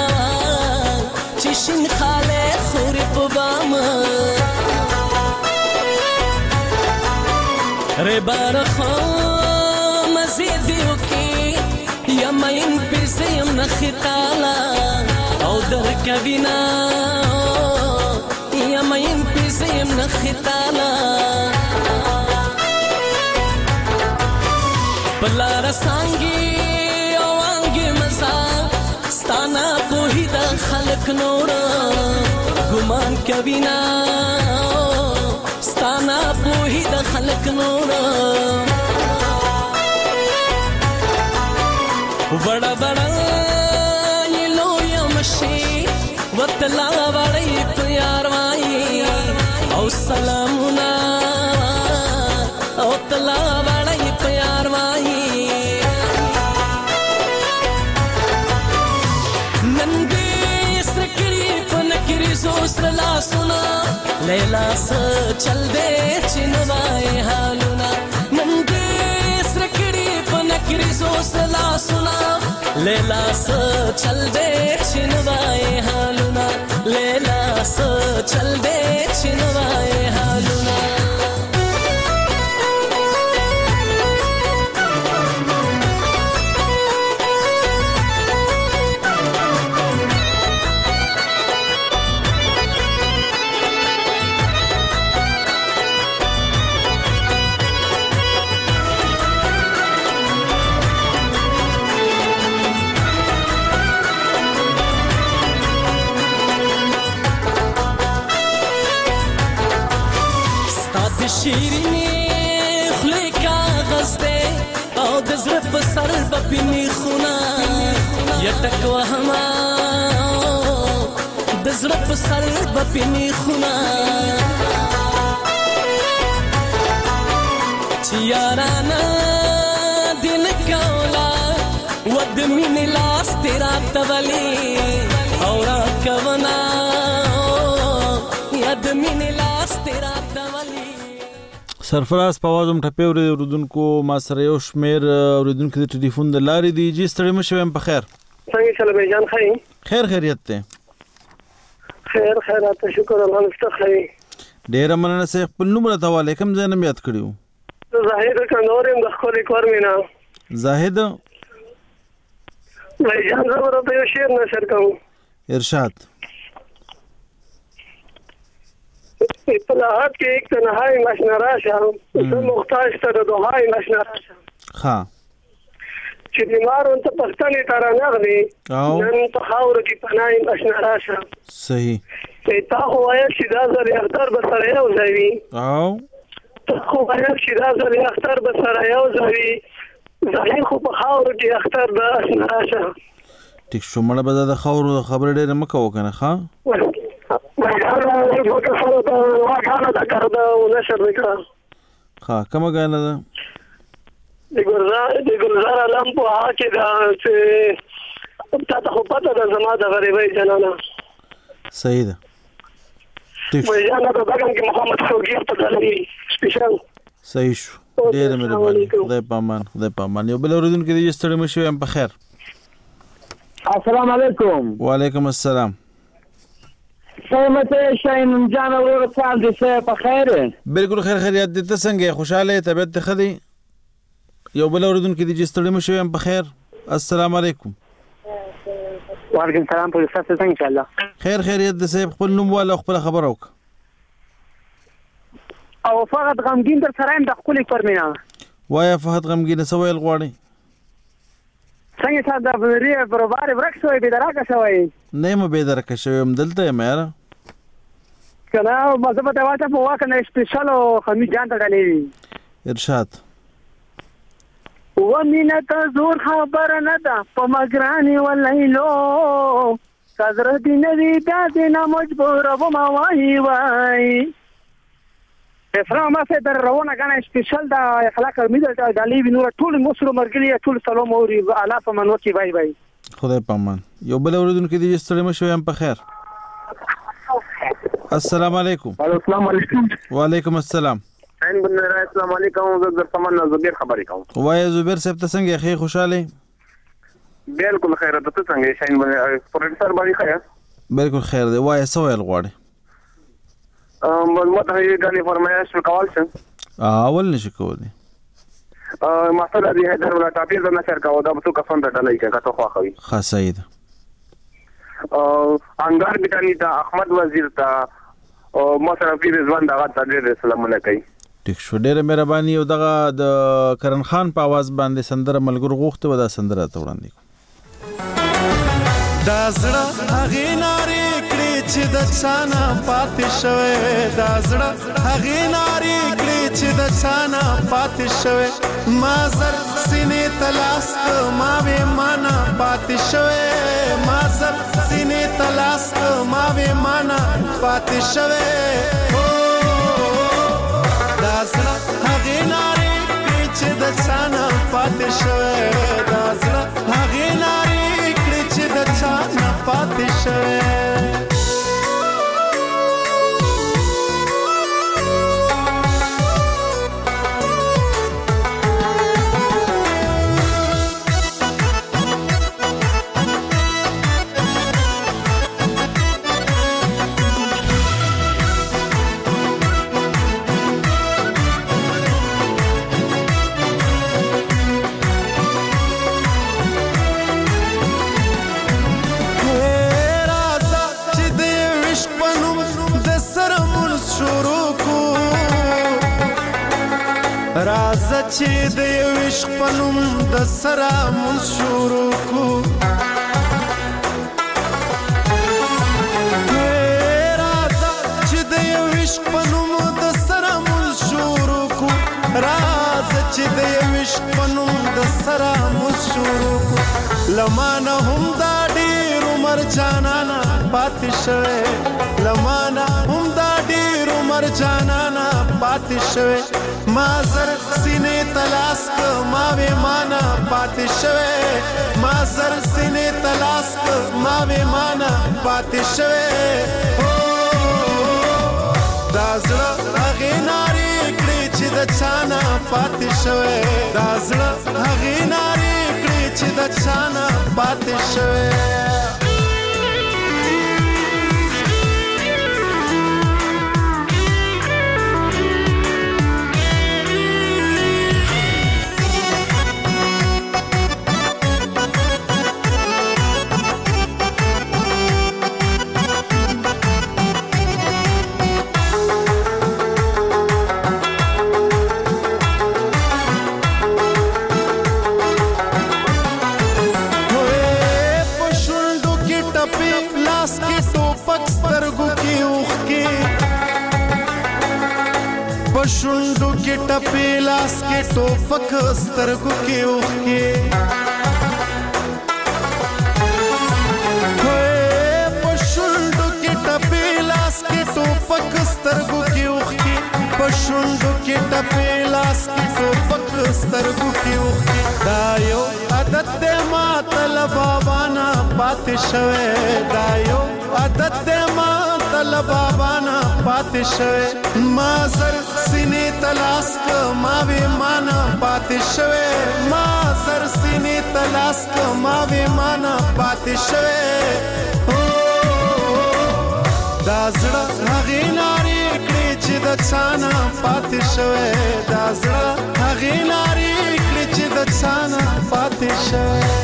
چشین خاله خوري په باما ری بارخو مزیدیو کی یا مین پیسیم نخطالا او در کبینا یا مین پیسیم نخطالا پلار سانگی او آنگی مزا ستانا پوہی دا خلق نورا گمان کبینا ستانا پوہی دا خلق نورا بڑا بڑا یہ لویا مشی وطلا بڑی پیار وائی او سلامنا او تلا بڑی پیار وائی نندی سرکڑی پنکری زوسر لا سنا لیلا سا چل دے چنوائے حالونا نندی سرکڑی پنکری زوسر لا سنا لیلا سا چل دے چنوائے حالونا لیلا سا چل دے چنوائے حالونا شیرینی خلی کاغذ دے او دزر پسر بپینی خونا یٹک وہما دزر پسر بپینی خونا چیارانا دن کولا ود من لاس تیرا تولی اورا کونا ید من لاس تیرا تولی سرفراز په आवाज هم ټپې اوریدونکو ما سره یو شمیر اوریدونکو د ټلیفون د لارې دی جی ستړي مشه هم په خیر څنګه چل به جان خیر خیریت ته خیرات شکر الحمدلله خیر ډیر مننه سه خپل نوم راته علیکم زینب یاد کړیو زاهد کندورم د خپل کور مینا زاهد وای جان زبر په شعر نشر کوم ارشاد اطلاعات کې یک تنهایی مشنا راشه زه محتاج ته د دعای مشنا راشه ها چې بیمارون ته پښتنې تر نغلي نن په خاور کې پناهي مشنا راشه صحیح ته خو وایې چې دا ځل اختر به سره یو ځای او ته خو وایې چې دا ځل اختر به سره یو ځای ځای خو په خاور کې اختر به مشنا راشه ټیک شو مړه به د خاور خبره ډېر مکه وکنه ها ها کومه غانا ده د ګلزار علم په هکې دا چې تاسو خو پته ده زما د غریبۍ جنانه صحیح ده وای جانا په بګم کې محمد فوقي په دلې سپیشل صحیح شو ډېر مهرباني خدای پامان یو بل اوریدونکو دې ستړي مشو هم په خیر السلام علیکم وعلیکم السلام سلامت شاین جان ورو سال دې په خیر بالکل خیریت دې ته څنګه خوشاله طبيعت ته خدي یو بل اوریدونکو دې ستړي مشو هم په خیر السلام علیکم وعلیکم السلام په تاسو څنګه ان شاء الله خیریت دې صاحب خپل نوم والا خپل خبر اوک او فقط غمګین در سره د خپل فرمینا وایا فقط غمګین سوال غواړي څنګه چې دا بری برابر ورکسوي به دراکه شوی نه مې به درکه شوی هم دلته مې کله مزه په واټه په واکنه سپیشل خمی جان ته ډالې ارشاد و مینه ته زور خبر نه ده په مګرانی ولایلو کزر دین وی بیا دینا مجبور و ما وای اسلام ما سے در روانه غاڼه سپیشل دا اخلاق امید غالي نور ټول مصر مرګلي ټول سلام او الاف من وکی بای بای خدای پامان یو بل اوریدونکو دي چې ستړي مشو هم په خیر. السلام علیکم. السلام علیکم. وعلیکم السلام. السلام علیکم. زه تمنا زبیر خبرې کوم. وای زبیر صاحب ته څنګه خیر خوشاله؟ بالکل خیر ته څنګه شاین پروفیسور باندې خیر. بالکل خیر دی. وای سوال غواړي. مته یې غالي فرمایش وکول څه؟ اول نشي کولی. مسله دی در ولا ټاپیر د نشر کاوه دا څه کفن ته ډلای کې کته خو خوي. خاصید. انګار بټانی ته احمد وزیر ته مصرف کی رضوان دغه ته سلامونه کوي. ټیک شو ډیره مهرباني او دغه د کرن خان په आवाज باندې سندره ملګر غوښته و دا سندره ته وړاندې دا زړه هغې نارې کړې چې د چانه پاتې شوی دا زړه هغې نارې کړې چې د چانه پاتې شوی ما زر سینې ته لاس ما وې مانا پاتې شوی ما زر سینې ته لاس ما وې مانا پاتې شوی دا زړه هغې نارې کړې چې د چانه پاتې شوی دا زړه هغې نارې چې د چا نه پاتې شوی راځه چې د یو عشق په نوم د سره مونځ شروع کړو راځه چې د یو عشق په نوم د سره مونځ شروع کړو راځه چې د یو عشق په نوم د سره مونځ شروع کړو لمانه هم دا ډېر عمر جانانه پاتې شوی لمانه هم دا ډېر عمر جانانه پاتې شوی ما زر سینې تلاس ما وې مانا پاتې شوی ما زر سینې تلاس ما وې مانا پاتې شوی دا زړه هغې نارې کړې چې د چانه پاتې شوی دا زړه هغې نارې کړې چې د چانه پاتې شوی شونډو کې ټپې لاس کې ټوپک سترګو کې اوښکې په شونډو کې ټپې لاس کې ټوپک سترګو کې اوښکې په شونډو کې ټپې لاس کې ټوپک سترګو کې اوښکې دا یو عادت دی ماته له بابا نه پاتې شوی دا یو عادت دی ماته له بابا نه پاتې شوی ما زر سینې تلاس ما وې مانا پاتې شوی ما زر سینې تلاس ما وې مانا پاتې شوی دا زړه هغې نارې کړې چې د چا نه پاتې شوی دا زړه هغې نارې کړې چې د چا نه پاتې شوی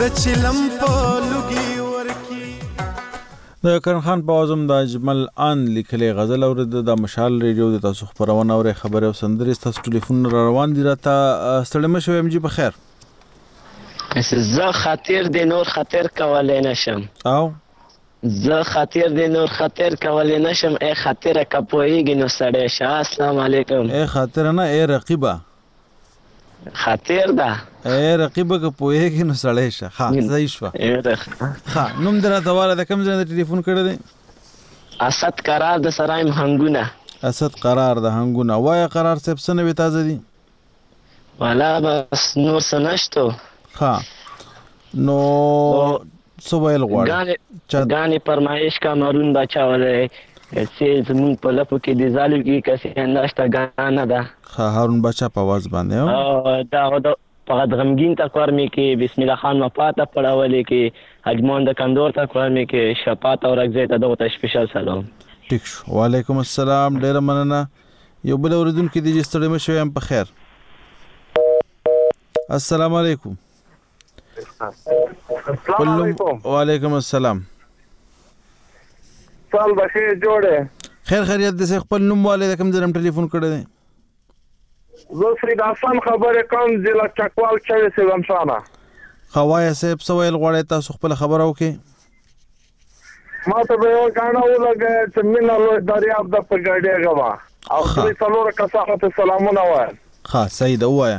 د چلم په لوګي ورکی. د کرن خان په اعظم د اجمل ان لیکلې غزل اورید د مشال ریډیو د تاسو خبرونه اوري خبره او سندري تاسو ټلیفون را روان دي راته ستړي مشه ام جی په خیر. زه خاطر د نور خاطر کولای نشم او زه خاطر د نور خاطر کولای نشم ای خاطر کپویږي نو سړی شه. السلام علیکم. ای خاطر نه ای رقیبه خاطر ده ای رقیبه کپویږي نو سړی شه. ها صحیح شو. ها نوم درته والا د کوم ځای د ټلیفون کړی دی؟ اسد قرار د سرایم هنګونه. اسد قرار د هنګونه. وای قرار صاحب څه نوې تازه دي؟ والا بس نور څه نشته. ها نو څه ویل غواړي؟ ګانې فرمایش کا مارون بچا ولې چې زمون په لپو کې د زالو کې کسي انداشته ګانه ده. ها هارون بچا په आवाज باندې او دا فقط غمگین تکوار می کې بسم الله خان مفاته پړاولې کې حجمان د کندور تکوار می کې شفاعت او رغزه ته دغه سپیشل سلام. ټیک شو. وعلیکم السلام. ډیر مننه. یو بل اوریدونکو د دې ستړي مشه هم په خیر. السلام علیکم. السلام علیکم. وعلیکم السلام. سال بخیر جوړه. خیر خیریت دې خپل نوم والے کوم ځرم ټلیفون کړی دی؟ زه فرید حسن خبره کوم ضلع چکوال چوي سیوم شانه. خوایا صاحب سوال غواړی تاسو خپل خبره وکړئ. ما ته به یو غاڼه ولګه چې مینه لوی دریاب د په ګاډي غوا او دوی څلور کسانو ته سلامونه وایم. ها صحیح ده وایا.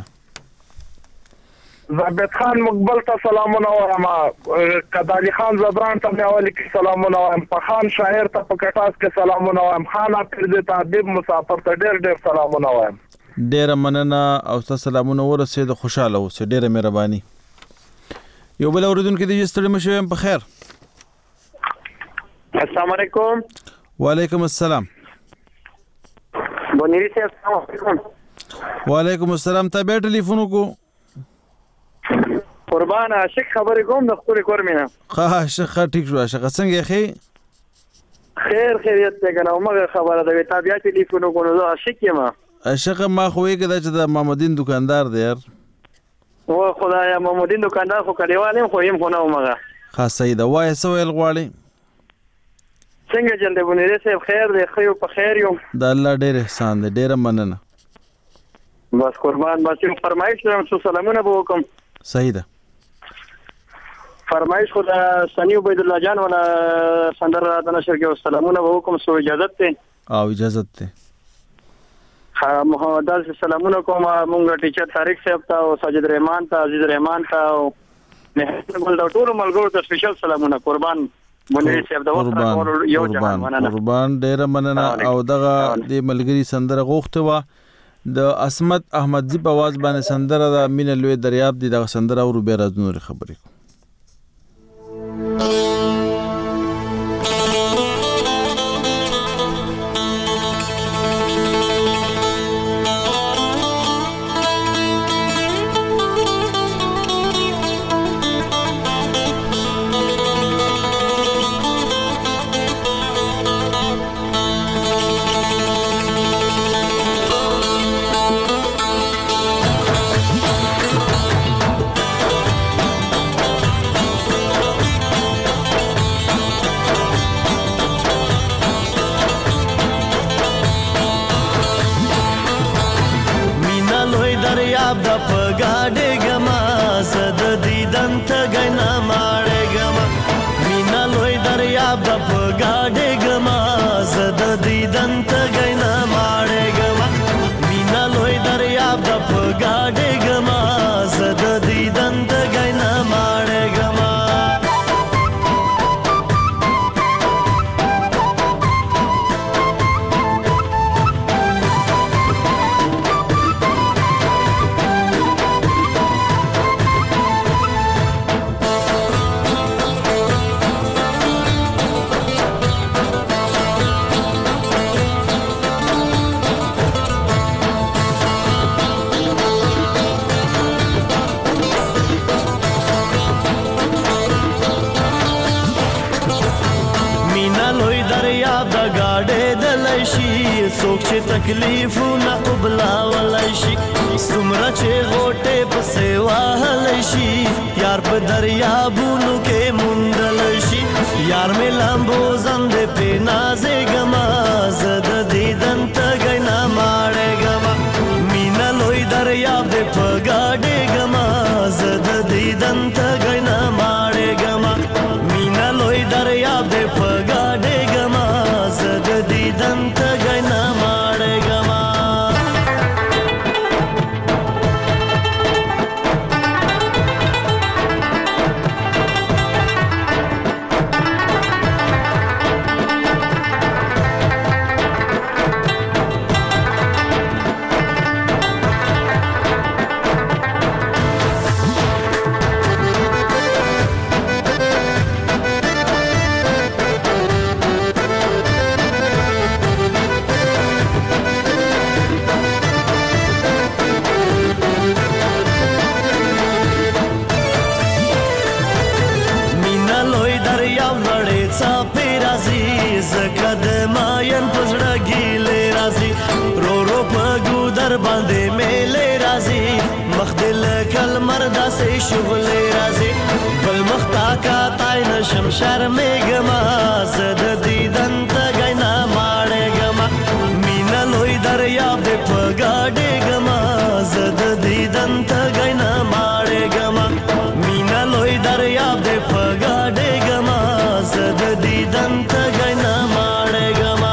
زابط خان مقبل ته سلامونه وایم. کدالی خان زبران ته میاولی کې سلامونه وایم. په خان شاعر ته په کټاس کې سلامونه وایم. خان افر دې ته حبیب مسافر ته ډېر سلامونه وایم. ډېر مننه او تاسو سلامونه ورسېد. خوشاله اوسئ. ډېر مهرباني. یو بل اوریدونکو دې ستړي مشه هم په خیر. السلام علیکم. وعلیکم السلام. بونیری صاحب السلام علیکم. وعلیکم السلام. ته به ټلیفون وکړو. قربان عاشق خبرې کوم د خپل کور مینه. ها عاشق ټیک شو. عاشق څنګه خې؟ خیر خیریت ته کنه موږ خبره د تابعیت ټلیفون وکړو. زه عاشق یم. عاشق ما خو یې کدا چې د محمدین دکاندار دی یار. او خدایا محمدین دکاندار خو کلیوالم خو يم خو نه ومغه. ها صحیح ده. وای سوال غواړي. څنګه جن دې بونیری صاحب خیر دی خو په خیر یو. د الله ډېر احسان دی. ډېر مننه. بس قربان بس یو فرمایش لرم چې سلامونه به وکم. صحیح ده. فرمایش خو د سنی عبید الله جان ولا سندر د نشر کې سلامونه به وکم. سو اجازه ته او اجازه ته محمد دال سلامونه کوم. مونږ ټیچر طارق صاحب ته او ساجد رحمان ته عزیز رحمان ته او نه ګل دا ټول ملګرو ته سپیشل سلامونه. قربان مونږ صاحب دا وخت یو جهان مننه. قربان ډېر مننه. او دغه د ملګری سندره غوښته و د اسمت احمدزی په आवाज باندې سندره د مینه لوی دریاب دی. دغه سندره او به راز نور خبرې کو. څوک چې تکلیفونه وبلاولی شي څومره چې غوټې پسې وهلی شي یا یار په دریابونو کې موندل شي یار مې لامبو زند په نازګما زد دیدن تګ نه ماړګما مینا لوی دریاب دې په ګاډګما زد دیدن تګ نه ماړګما مینا لوی دریاب دې په ګاډګما زد دیدن تګ نه ماړګما باندې میلې راځي مخدل کلمر داسې شغلې راځي بل مختا کا تای نشم شرمېږما زد دیدن تګ نه ماړېږما مینا لوی دریاب دې په ګاډېږما زد دیدن تګ نه ماړېږما مینا لوی دریاب دې په ګاډېږما زد دیدن تګ نه ماړېږما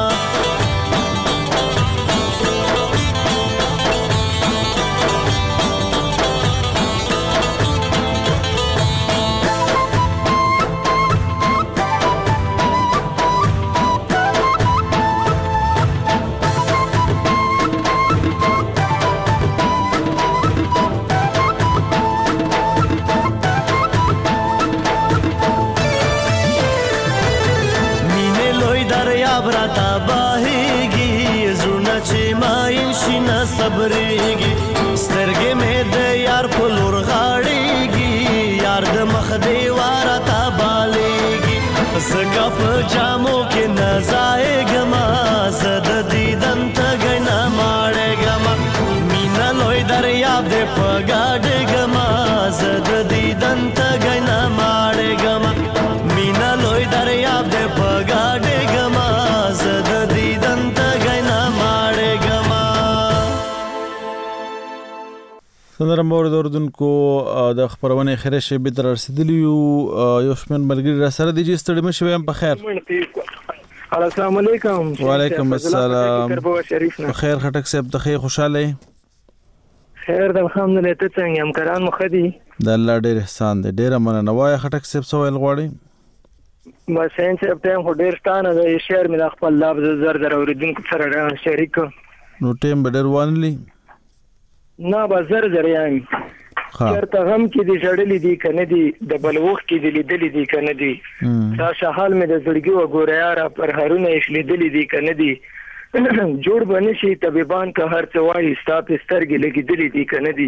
صبرېږي سترګې مې د یار په لور غاړېږي یار د مخ دیواره تا بالېږي زکه په جامو کې نه ځایږما زه د دیدن تګی نه ماړېږما مینا لوی دریاب دې په ګاډېږما زه د دیدن تګی نه ماړېږما مینا لوی دریاب دې په ګاډېږما زه د دیدن تګی نه ماړېږما سندره مورد اردوونکو د خبرونه خیره شی به تر رسیدلی یو شمن ملګری را سره دی چې ستړي مشوي هم په خیر السلام علیکم وعلیکم السلام خیر خټک صاحب ته خوشاله خیر د الحمدلله ته څنګه هم کران مخدي د الله ډېر احسان دی ډېر مننه وای خټک صاحب سوال غواړي بس ان چې په هم ډېر ستانه د شعر مې خپل لفظ زر اوریدونکو سره شریک نو ټیم به ډېر وانلی نه بازار زریان چرته غم کې دي جړلې دي کنه دي د بلوخ کې دي لیدلې دي کنه دي دا شحال مې د زړګي وګوره یار پر هرونه لیدلې دي کنه دي جوړ بنشي طبيبان که هر څه وایي ستاپ سترګې لګېدلې دي کنه دي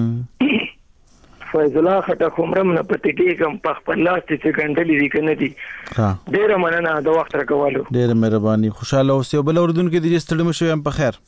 فیض الله خټک عمرم نه پته کېږم په خپل لاس چې ګنډلې دي کنه دي ډېر مننه د وخت راکولو ډېر مهرباني خوشاله اوسې بل اردن کې دي ستړي مشوي هم په خیر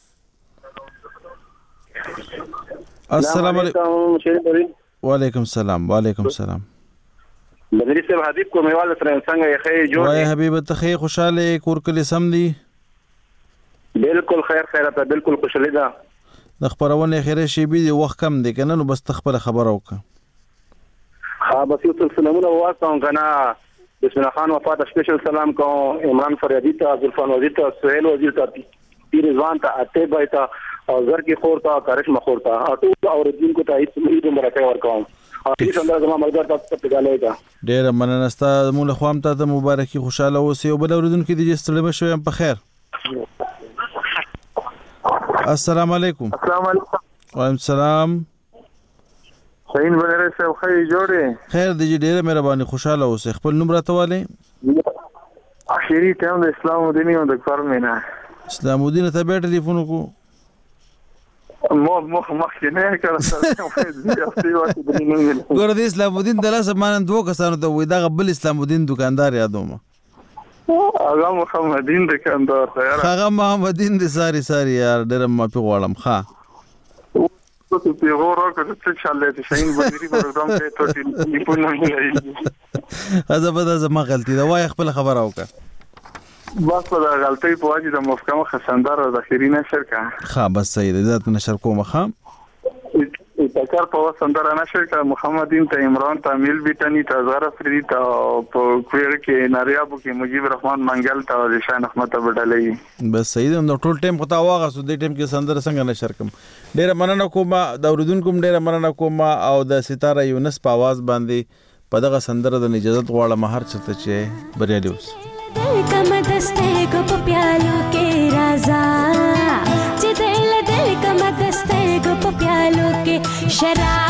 السلام علیکم وعلیکم السلام وعلیکم السلام بدری صاحب حبیب کو میوال سره څنګه یې خیر جوړ وای حبیب ته خیر خوشاله کور کلی سم دی بالکل خیر خیرته بالکل خوشاله ده د خبرونه خیره شی به دی وخت کم دی کنه نو بس تخبر خبر اوکه ها بس یو سلامونه واسطه کنه بسم الله خان وفات سپیشل سلام کو عمران فریادی ته زلفان وزیر ته سہیل وزیر ته پیر رضوان ته اته بایتا او زر کی خورتا کرشم خورتا ټول اوریدونکو ته هیڅ امید مرکه ورکوم او هیڅ انداز ما ملګر تاسو ته پیغاله ډیر مننه ستاسو مول خوام ته مبارکي خوشاله اوسئ او بل اوریدونکو دې ستړي مشوي هم په خیر السلام علیکم السلام علیکم وعلیکم السلام شاهین بنره صاحب خیر جوړه خیر دې ډیر مهرباني خوشاله اوسئ خپل نوم راته والي اخیری ته د اسلام الدین او د فرمینه اسلام الدین ته به ټلیفون کو مخ نه کړه ګور دې اسلام الدین د لاس باندې دوه کسانو ته وې دا غبل اسلام الدین دکاندار یادوم هغه محمدین دکاندار هغه محمدین دې ساری یار ډېر ما په غواړم ښا تو پیغور راکړه چې چاله دې شین وزیری پروګرام ته ته ټلیفون نه لایي زما غلطی ده وای خپل خبر اوکه بس په غلطی په واجب د محکمه خسندار د اخیری نشر کا ها بس صحیح ده ذات نشر کوم خام تکر په وسندر نشر کا محمدین ته عمران تامیل بیتنی ته زهره فریدی ته په کویر کې ناریابو کې مجيب رحمان منګل ته رشان احمد بدلې بس صحیح ده نو ټول ټیم خو تا واغه سو دې ټیم کې سندر څنګه نشر کوم ډیر مننه کوم د اوریدونکو ډیر مننه کوم او د ستاره یونس په आवाज باندې په دغه سندر د اجازه غواړم هر چرته چې بریالي اوس कम दस्ते को प्यालो के राजा चिदिल दिल कम दस्ते को प्यालो के शराब